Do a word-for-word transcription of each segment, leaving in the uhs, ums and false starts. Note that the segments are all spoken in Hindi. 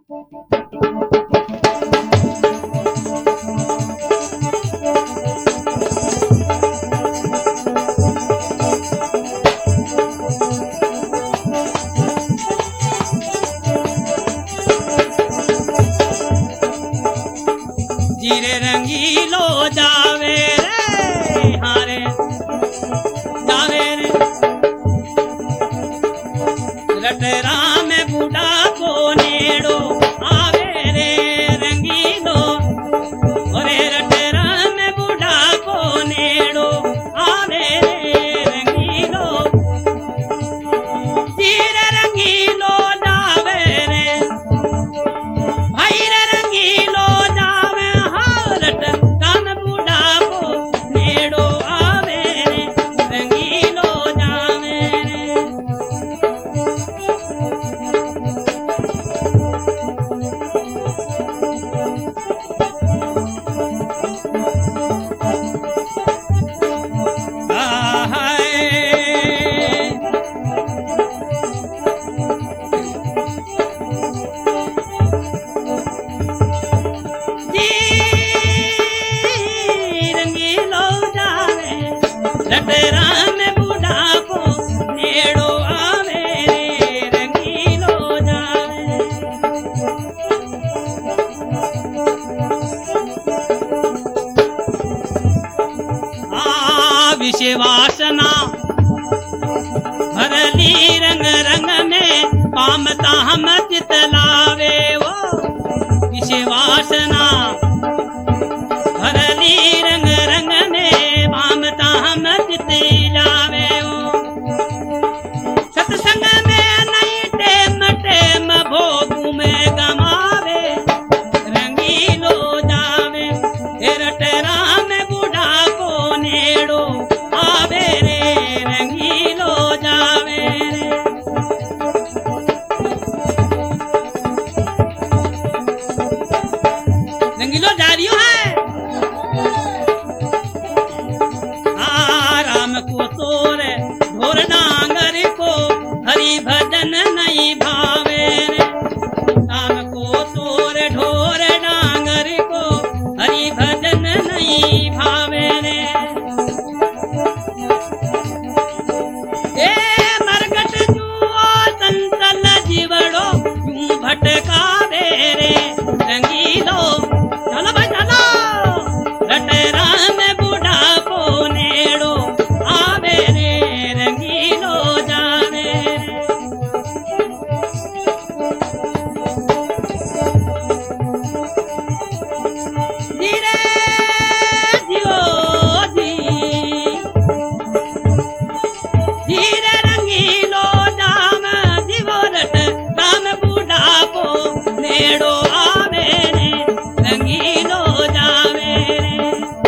जीरे रंगीलो जावे रे हारे जावे रे रटरा में बूढ़ा को नेड़ो आवे रे रंगीलो ओरे रटरा में बूढ़ा को नेड़ो आवे रे रंगीलो जीरे रंगीलो जावे रे भाई रे रंगीलो वासना भरली रंग रंग में पामता हम चितलावे वो विषय वासना भरली रंग रंग में पामता हम चितलावे वो सत्संग में नहीं टेम टेम भोग में गमावे रंगीलो जावे तेरा में बूढ़ा को नेड़ो आवे रे रंगीलो जावे रे रंगीलो जा रही है आराम को तोरे ढोर डांगर को हरि भजन नहीं भावे रे राम को तोरे ढोर डांगर को हरि भजन नहीं भावे रे भटकावे रे रंगीलो चलो भाई चलो रटरा में बूढ़ा को नेड़ो आवे रे रंगीलो जावे धीरे जियो जी धीरे रंगीलो जाम जीवो रट राम नेड़ो आवे रे रंगीलो जावे रे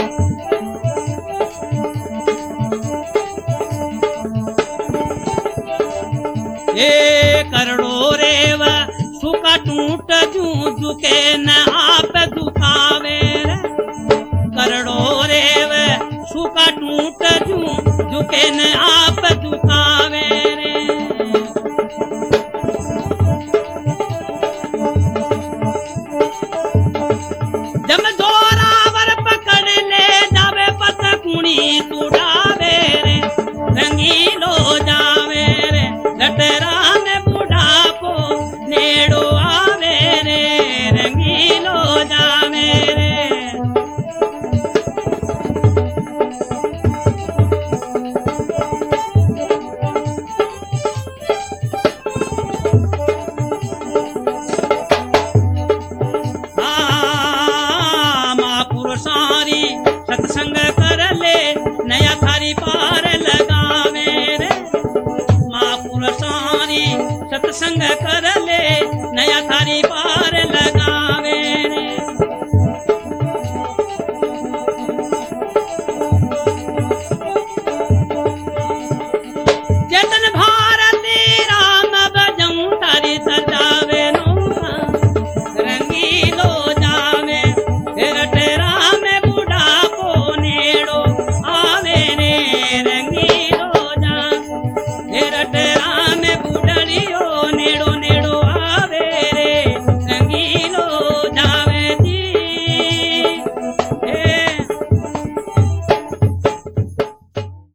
ए करड़ो रेव सुका टूट जू झुके न आप दुखावे रे करड़ो रेव सुका टूट जू झुके न आप दुखावे रे जब जोरावर पकड़ ले जावे पत कुणी तुड़ावे रे रंगीलो जावे रे रटरा में बूढ़ा को नेड़ो आवे रे रंगीलो जावे रे सारी सत्संग कर ले नया थारी पार लगावे रे महापुर सारी सत्संग कर ले नया थारी पार